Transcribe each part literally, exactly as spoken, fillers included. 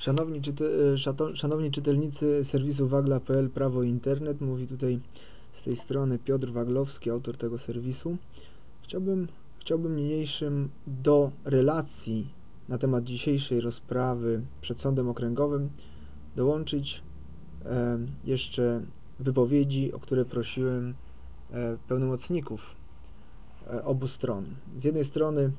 Szanowni, czyte, szato, szanowni czytelnicy serwisu wagla kropka p l Prawo i Internet, mówi tutaj z tej strony Piotr Waglowski, autor tego serwisu. Chciałbym, chciałbym niniejszym do relacji na temat dzisiejszej rozprawy przed Sądem Okręgowym dołączyć e, jeszcze wypowiedzi, o które prosiłem e, pełnomocników e, obu stron. Z jednej strony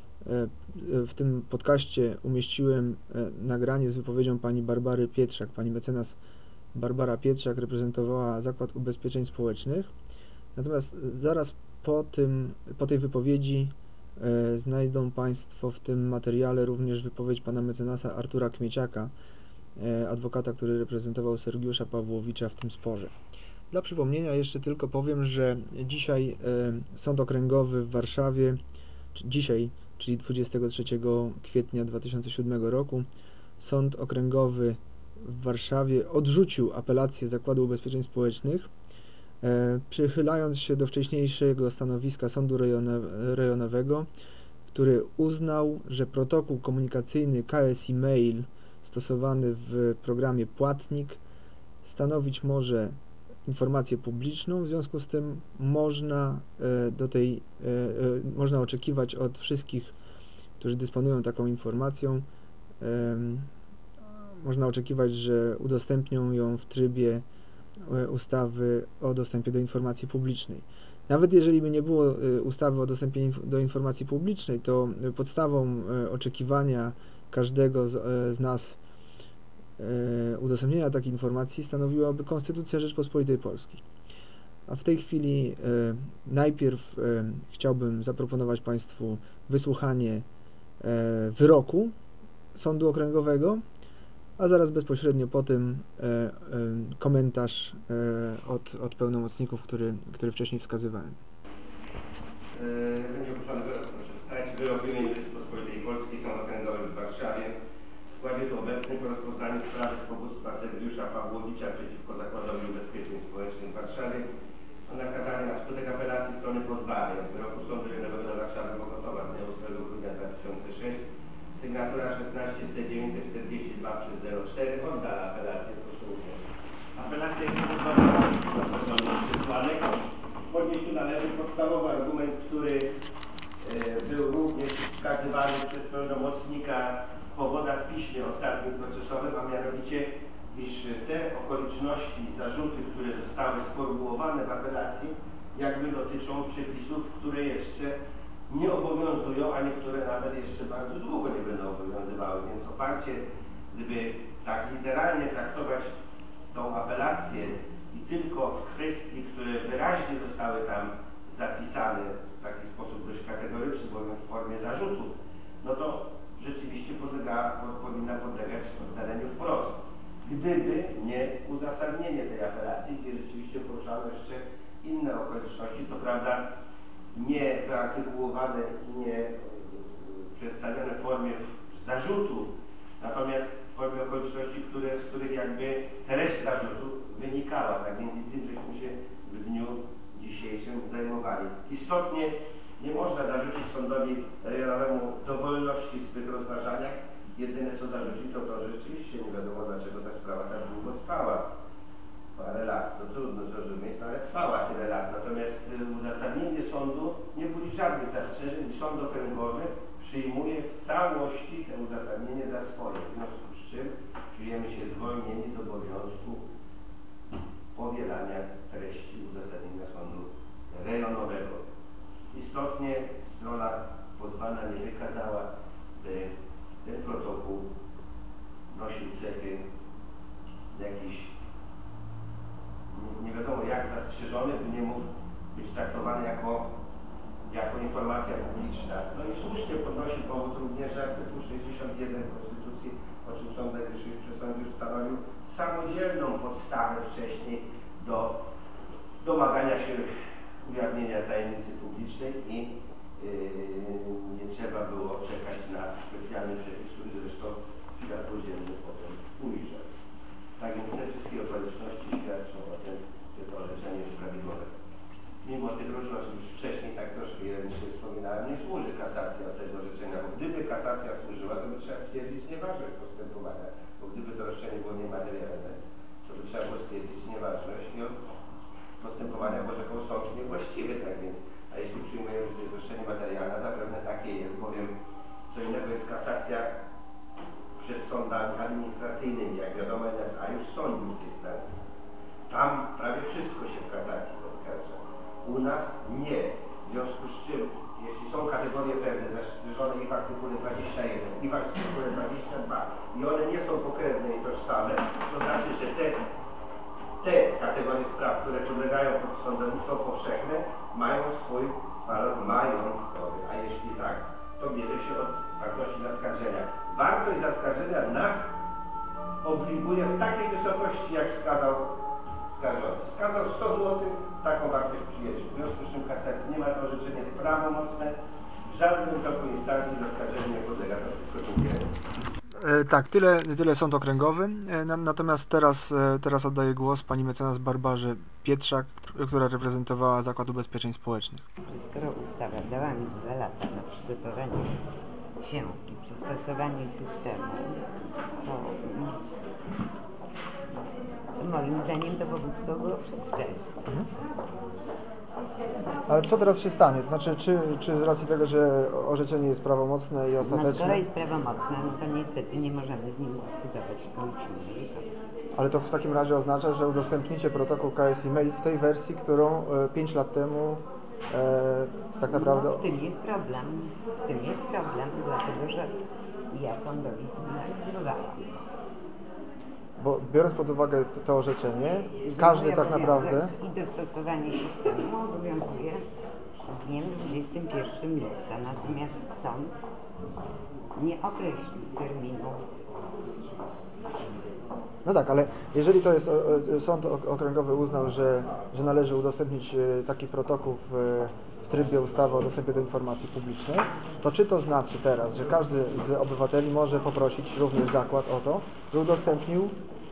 w tym podcaście umieściłem nagranie z wypowiedzią pani Barbary Pietrzak. Pani mecenas Barbara Pietrzak reprezentowała Zakład Ubezpieczeń Społecznych. Natomiast zaraz po tym, po tej wypowiedzi e, znajdą Państwo w tym materiale również wypowiedź pana mecenasa Artura Kmieciaka, e, adwokata, który reprezentował Sergiusza Pawłowicza w tym sporze. Dla przypomnienia jeszcze tylko powiem, że dzisiaj e, Sąd Okręgowy w Warszawie, dzisiaj czyli dwudziestego trzeciego kwietnia dwa tysiące siódmego roku, Sąd Okręgowy w Warszawie odrzucił apelację Zakładu Ubezpieczeń Społecznych, e, przychylając się do wcześniejszego stanowiska Sądu Rejonowego, który uznał, że protokół komunikacyjny K S E-Mail stosowany w programie Płatnik stanowić może informację publiczną, w związku z tym można e, do tej e, e, można oczekiwać od wszystkich, którzy dysponują taką informacją, e, można oczekiwać, że udostępnią ją w trybie e, ustawy o dostępie do informacji publicznej. Nawet jeżeli by nie było e, ustawy o dostępie inf do informacji publicznej, to podstawą e, oczekiwania każdego z, e, z nas udostępnienia takiej informacji stanowiłaby Konstytucja Rzeczpospolitej Polskiej. A w tej chwili e, najpierw e, chciałbym zaproponować Państwu wysłuchanie e, wyroku Sądu Okręgowego, a zaraz bezpośrednio po tym e, e, komentarz e, od, od pełnomocników, który, który wcześniej wskazywałem. Będzie ogłoszony wyrok, proszę wstać. Wyrok w imieniu Rzeczpospolitej Polskiej, Sąd Okręgowy w Warszawie. W składzie tu obecnym po rozpoznaniu sprawy z powództwa Sergiusza Pawłowicza przeciwko Zakładowi Ubezpieczeń Społecznych w Warszawie o nakazanie na skutek apelacji strony pozbawień wyroku Sądu Rejonowego Warszawy Mokotowa z dnia ósmego grudnia dwa tysiące szóstego sygnatura szesnaście C dziewięćset czterdzieści dwa przez zero cztery oddala apelację. Proszę usiąść. Apelacja jest podstawowa do przesłanek. Podnieść tu należy podstawowy argument, który e, był również wskazywany przez pełnomocnika w powodach w piśmie ostatnim procesowym, a mianowicie, iż te okoliczności, zarzuty, które zostały sformułowane w apelacji, jakby dotyczą przepisów, które jeszcze nie obowiązują, a niektóre nawet jeszcze bardzo długo nie będą obowiązywały. Więc oparcie, gdyby tak literalnie traktować tą apelację i tylko w kwestii, które wyraźnie zostały tam zapisane w taki sposób dość kategoryczny, bowiem w formie zarzutów, no to rzeczywiście podlega, powinna podlegać oddaleniu wprost. Gdyby nie uzasadnienie tej apelacji, gdzie rzeczywiście poruszano jeszcze inne okoliczności, co prawda nie wyartykułowane i nie przedstawione w formie zarzutu, natomiast w formie okoliczności, które, z których jakby treść zarzutu wynikała. Tak więc i tym, żeśmy się w dniu dzisiejszym zajmowali. Istotnie nie można zarzucić sądowi rejonowemu dowolności w swych rozważaniach. Jedyne co zarzucić to to, że rzeczywiście nie wiadomo dlaczego ta sprawa tak długo trwała. Parę lat, to trudno zrozumieć, no ale trwała tyle lat. Natomiast uzasadnienie sądu nie budzi żadnych zastrzeżeń i Sąd Okręgowy przyjmuje w całości to uzasadnienie za swoje. W związku z czym czujemy się zwolnieni z obowiązku powielania treści uzasadnienia sądu rejonowego. Istotnie strona pozwana nie wykazała, by ten protokół nosił cechy jakiś nie, nie wiadomo jak zastrzeżony, by nie mógł być traktowany jako, jako informacja publiczna. No i słusznie podnosi powód również, że artykuł sześćdziesiąt jeden Konstytucji, o czym Sąd Najwyższy w przesądzie ustanowił samodzielną podstawę wcześniej do domagania się ujawnienia tajemnicy publicznej i yy, nie trzeba było czekać na specjalny przepis, który zresztą światło dzienne potem ujrzał. Tak więc te wszystkie okoliczności świadczą o tym, że to orzeczenie jest prawidłowe. Mimo tych różności, już wcześniej tak troszkę ironicznie wspominałem, nie służy kasacja tego orzeczenia, bo gdyby kasacja służyła, to by trzeba stwierdzić nieważność postępowania. bo gdyby to roszczenie było niematerialne, to by trzeba było stwierdzić nieważność i od postępowania orzekł sąd niewłaściwy, tak więc, a jeśli przyjmujemy, że to jest roszczenie materialne, zapewne takie jest, bowiem co innego jest kasacja przed sądami administracyjnymi, jak wiadomo, N S A już sądził w tej sprawie. Tam prawie wszystko się w kasacji zaskarża. U nas nie. W związku z czym, jeśli są kategorie pewne zastrzeżone i w artykule dwudziestym pierwszym, i w artykule dwudziestym drugim i one nie są pokrewne i tożsame, to znaczy, że te, te kategorie spraw, które podlegają pod sądownictwo powszechne, mają swój walor majątkowy, a jeśli tak, to bierze się od wartości zaskarżenia. Wartość zaskarżenia nas obliguje w takiej wysokości, jak wskazał skarżący. Wskazał sto złotych, taką wartość przyjęcie. W związku z czym kasacji nie ma, to orzeczenie jest prawomocne. W żadnym toku instancji zaskarżenie nie podlega. To wszystko dziękuję. E, tak, tyle, tyle sąd okręgowy. E, na, natomiast teraz, e, teraz oddaję głos pani mecenas Barbarze Pietrzak, któ- która reprezentowała Zakład Ubezpieczeń Społecznych. Skoro ustawa dała mi dwa lata na przygotowanie się i przystosowanie systemu, to mm, moim zdaniem dowództwo było przedwczesne. Ale co teraz się stanie? To znaczy, czy, czy z racji tego, że orzeczenie jest prawomocne i No skoro ostateczne, jest prawomocne, no to niestety nie możemy z nim dyskutować, tylko musimy wykonać. ale to w takim razie oznacza, że udostępnicie protokół K S e-mail w tej wersji, którą pięć lat temu e, tak naprawdę... No, w tym jest problem. W tym jest problem, dlatego że ja sądowi sygnalizowałam. Bo biorąc pod uwagę to, to orzeczenie, Że każdy mój tak obowiązek naprawdę... I dostosowanie systemu obowiązuje z dniem dwudziestego pierwszego lipca, natomiast sąd nie określił terminu. No tak, ale jeżeli to jest, o- o- sąd ok- okręgowy uznał, że, że należy udostępnić e, taki protokół w, w trybie ustawy o dostępie do informacji publicznej, to czy to znaczy teraz, że każdy z obywateli może poprosić również zakład o to, by udostępnił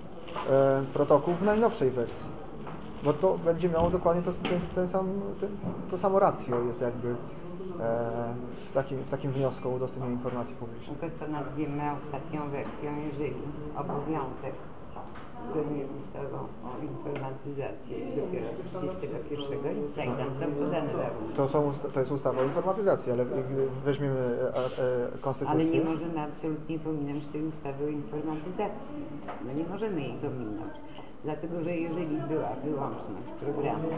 e, protokół w najnowszej wersji? Bo to będzie miało dokładnie to, ten, ten sam, ten, to samo ratio jest jakby e, w, takim, w takim wniosku o udostępnienie informacji publicznej. To, co nazwiemy ostatnią wersją, jeżeli obowiązek zgodnie z ustawą o informatyzacji jest dopiero dwudziestego pierwszego lipca i tam są podane warunki. To, są, usta- to jest ustawa o informatyzacji, ale gdy weźmiemy e, e, konstytucję... Ale nie możemy absolutnie pominąć tej ustawy o informatyzacji. No nie możemy jej pominąć. Dlatego, że jeżeli była wyłączność programu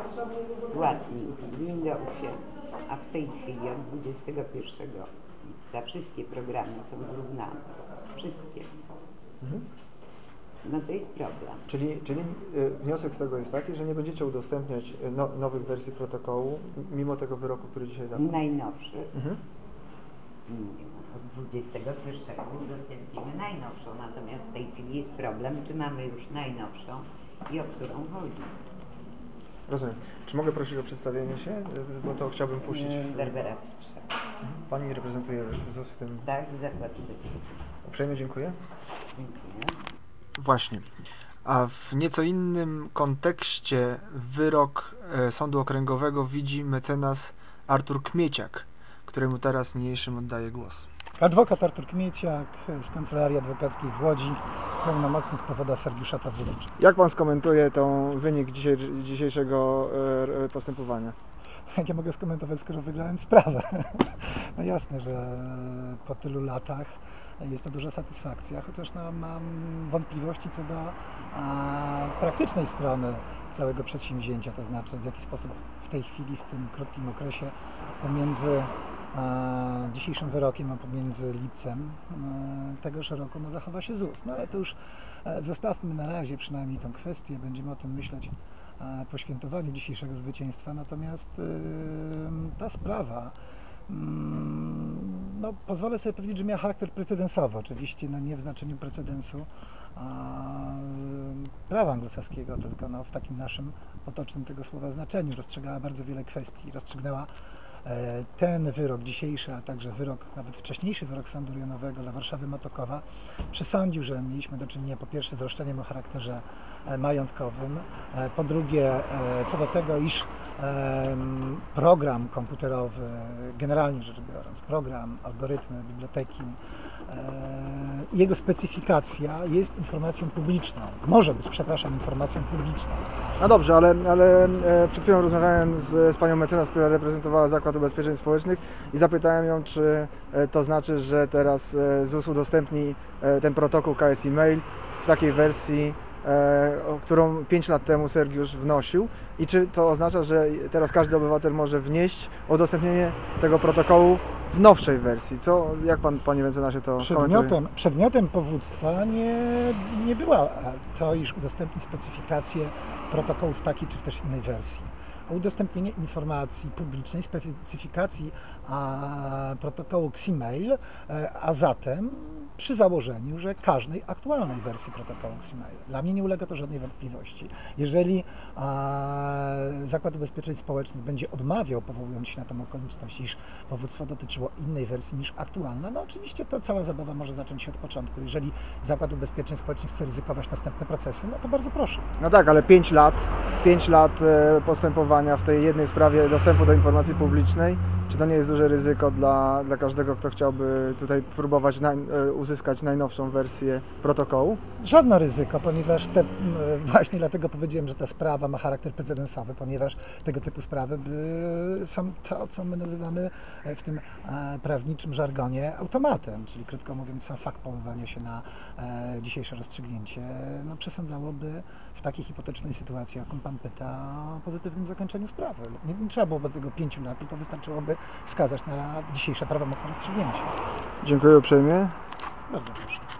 płatnik w Windowsie, a w tej chwili od dwudziestego pierwszego lipca wszystkie programy są zrównane, wszystkie, Mhm. no to jest problem. Czyli, czyli y, wniosek z tego jest taki, że nie będziecie udostępniać y, no, nowych wersji protokołu, m- mimo tego wyroku, który dzisiaj zapadł. Najnowszy, Mhm. nie wiem, od dwudziestego pierwszego udostępnimy najnowszą, natomiast w tej chwili jest problem, czy mamy już najnowszą i o którą chodzi. Rozumiem. Czy mogę prosić o przedstawienie się? Y, Bo to chciałbym puścić. W... Barbara Pietrzak. Mhm. Pani reprezentuje Z U S w tym. Tak, Zakład Ubezpieczeń. Uprzejmie dziękuję. Dziękuję. Właśnie. A w nieco innym kontekście wyrok e, Sądu Okręgowego widzi mecenas Artur Kmieciak, któremu teraz niniejszym oddaję głos. Adwokat Artur Kmieciak z Kancelarii Adwokackiej w Łodzi, pełnomocnik powoda Sergiusza Pawłowicza. Jak pan skomentuje ten wynik dzisiaj, dzisiejszego e, postępowania? Jak ja mogę skomentować, skoro wygrałem sprawę? No jasne, że po tylu latach jest to duża satysfakcja, chociaż no, mam wątpliwości co do a, praktycznej strony całego przedsięwzięcia, to znaczy w jaki sposób w tej chwili, w tym krótkim okresie pomiędzy a, dzisiejszym wyrokiem, a pomiędzy lipcem a, tegoż roku no, zachowa się Z U S. No ale to już e, zostawmy na razie przynajmniej tą kwestię, będziemy o tym myśleć a, po świętowaniu dzisiejszego zwycięstwa, natomiast y, ta sprawa no, pozwolę sobie powiedzieć, że miała charakter precedensowy, oczywiście no, nie w znaczeniu precedensu a, prawa anglosaskiego, tylko no, w takim naszym potocznym tego słowa znaczeniu. Rozstrzygała bardzo wiele kwestii, rozstrzygnęła E, Ten wyrok dzisiejszy, a także wyrok, nawet wcześniejszy wyrok Sądu Rejonowego dla Warszawy Motokowa przesądził, że mieliśmy do czynienia po pierwsze z roszczeniem o charakterze e, majątkowym, e, po drugie e, co do tego, iż e, program komputerowy, generalnie rzecz biorąc, program, algorytmy, biblioteki, e, jego specyfikacja jest informacją publiczną. Może być, przepraszam, informacją publiczną. No dobrze, ale, ale e, przed chwilą rozmawiałem z, z panią mecenas, która reprezentowała Zakład Ubezpieczeń Społecznych i zapytałem ją, czy e, to znaczy, że teraz e, ZUS udostępni e, ten protokół K S E-mail w takiej wersji, e, o którą pięć lat temu Sergiusz wnosił i czy to oznacza, że teraz każdy obywatel może wnieść udostępnienie tego protokołu w nowszej wersji. Co, jak pan, panie mecenasie, to komentuje? Przedmiotem, przedmiotem powództwa nie, nie była to, iż udostępni specyfikację protokołu w takiej czy w też innej wersji. O udostępnienie informacji publicznej, specyfikacji a, protokołu X E-mail, a zatem przy założeniu, że każdej aktualnej wersji protokołu X E-mail. Dla mnie nie ulega to żadnej wątpliwości. Jeżeli a, Zakład Ubezpieczeń Społecznych będzie odmawiał, powołując się na tę okoliczność, iż powództwo dotyczyło innej wersji niż aktualna, no oczywiście to cała zabawa może zacząć się od początku. Jeżeli Zakład Ubezpieczeń Społecznych chce ryzykować następne procesy, no to bardzo proszę. No tak, ale pięć lat, pięć lat e, postępowania w tej jednej sprawie dostępu do informacji publicznej, czy to nie jest duże ryzyko dla, dla każdego, kto chciałby tutaj próbować na, e, uzyskać najnowszą wersję protokołu? Żadne ryzyko, ponieważ te, właśnie dlatego powiedziałem, że ta sprawa ma charakter precedensowy, ponieważ tego typu sprawy by, są to, co my nazywamy w tym e, prawniczym żargonie automatem, czyli krótko mówiąc sam fakt powoływania się na e, dzisiejsze rozstrzygnięcie no, przesądzałoby w takiej hipotetycznej sytuacji, jaką pan pyta, o pozytywnym zakończeniu sprawy. Nie, nie trzeba byłoby tego pięciu lat, tylko wystarczyłoby wskazać na dzisiejsze prawomocne rozstrzygnięcie. Dziękuję uprzejmie. Bardzo proszę.